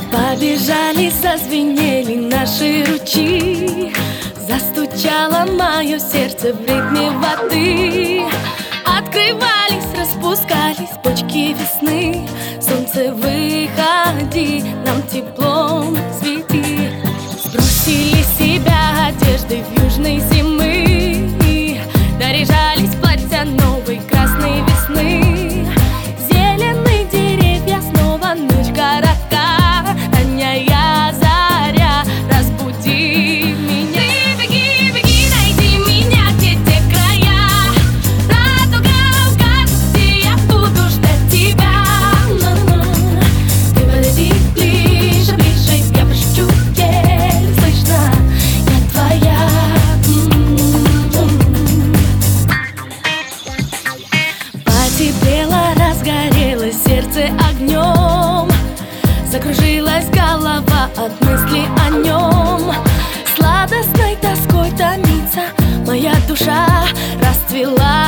Побежали, зазвенели наши ручьи, застучало мое сердце в ритме воды. Открывались, распускались почки весны. Солнце, выходи, нам теплом свети. Сбросили с себя одежды в южной зимы, доряжались платья новой красной весны. Зеленые деревья, снова ночь коротка, ранняя заря, разбуди меня. Ты беги, беги, найди меня, где те края, радуга укажет, где я буду ждать тебя. Ты подойди ближе, ближе, я пошепчу, еле слышно, я твоя. Потеплело, разгорелось сердце огнем, закружилась голова от мысли о нем. Сладостной тоской томится моя душа, расцвела